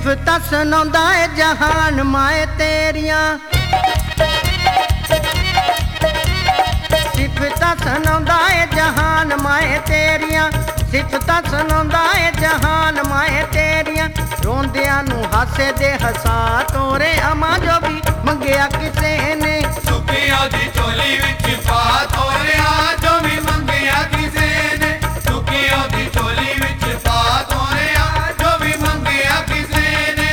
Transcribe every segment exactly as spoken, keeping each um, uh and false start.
ਸਿਫਤਾਂ ਸੁਣਾਉਂਦਾ ਏ ਜਹਾਨ ਮਾਏ ਤੇਰੀਆਂ, ਸਿਫਤਾਂ ਸੁਣਾਉਂਦਾ ਏ ਜਹਾਨ ਮਾਏ ਤੇਰੀਆਂ, ਸਿਫਤਾਂ ਸੁਣਾਉਂਦਾ ਏ ਜਹਾਨ ਮਾਏ ਤੇਰੀਆਂ। ਰੋਂਦਿਆਂ ਨੂੰ ਹਾਸੇ ਦੇ ਹਸਾ ਤੋਰੇ ਅਮਾ ਜੋ ਵੀ ਮੰਗਿਆ ਕਿਸੇ ਨੇ, ਸੁੱਕਿਆਂ ਦੀ ਝੋਲੀ ਵਿੱਚ ਪਾ ਤੋਰਿਆ ਜੋ ਵੀ ਮੰਗਿਆ ਕਿਸੇ ਨੇ, ਸੁੱਕਿਆਂ ਦੀ ਝੋਲੀ ਵਿੱਚ ਪਾ ਤੋਰਿਆ ਜੋ ਵੀ ਮੰਗਿਆ ਕਿਸੇ ਨੇ।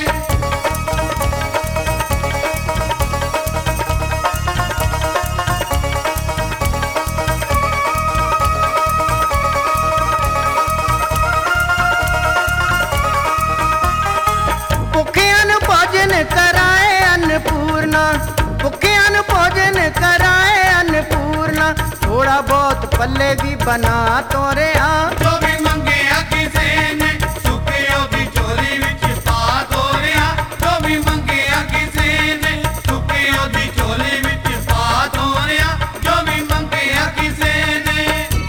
ਭੁੱਖਿਆਂ ਨੂੰ ਭੋਜਨ ਕਰਾਏ ਅੰਨਪੂਰਨਾ, ਭੁੱਖਿਆਂ ਨੂੰ ਭੋਜਨ ਕਰਾਏ ਅੰਨਪੂਰਨਾ। ਥੋੜਾ ਬਹੁਤ ਪੱਲੇ ਵੀ ਬਣਾ ਤੋਰਿਆ ਜੋ ਵੀ ਮੰਗਿਆ ਕਿਸੇ ਨੇ, ਸੁੱਕਿਆਂ ਦੀ ਝੋਲੀ ਵਿੱਚ ਪਾ ਤੋਰਿਆ ਜੋ ਵੀ ਮੰਗਿਆ ਕਿਸੇ ਨੇ, ਸੁੱਕਿਆਂ ਦੀ ਝੋਲੀ ਵਿੱਚ ਪਾ ਤੋਰਿਆ ਜੋ ਵੀ ਮੰਗਿਆ ਕਿਸੇ ਨੇ।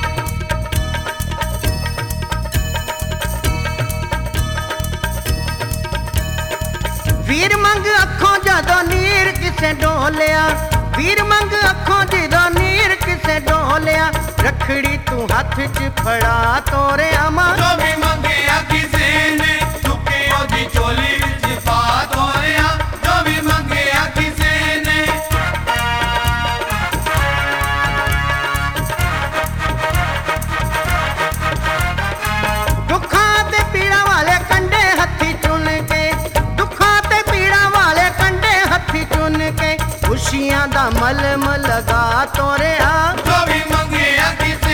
ਵੀਰ ਮੰਗ ਅੱਖੋਂ ਜਦੋਂ ਨੀਰ ਕਿਸੇ ਡੋਲਿਆ, ਵੀਰ ਮੰਗ ਅੱਖੋਂ ਜਦੋਂ ਨੀਰ ਕਿਸੇ ਡੋਲਿਆ। ਰੱਖੜੀ ਤੂੰ ਹੱਥ 'ਚ ਫੜਾ ਤੋਰਿਆ ਮਾਂ ਜੋ ਵੀ ਮੰਗਿਆ ਕਿਸੇ ਨੇ, ਸੁੱਕਿਆਂ ਦੀ ਝੋਲੀ ਵਿੱਚ ਪਾ ਤੋਰਿਆ ਜੋ ਵੀ ਮੰਗਿਆ ਕਿਸੇ ਨੇ। ਦੁੱਖਾਂ ਤੇ ਪੀੜਾਂ ਵਾਲੇ ਕੰਡੇ ਹੱਥੀ ਚੁਣ ਕੇ, ਦੁੱਖਾਂ ਤੇ ਪੀੜਾਂ ਵਾਲੇ ਕੰਡੇ ਹੱਥੀ ਚੁਣ ਕੇ। ਖੁਸ਼ੀਆਂ ਦਾ ਮਲਮ ਲਗਾ ਤੋਰਿਆ ਜੋ ਵੀ ਮੰਗਿਆ ਕਿਸੇ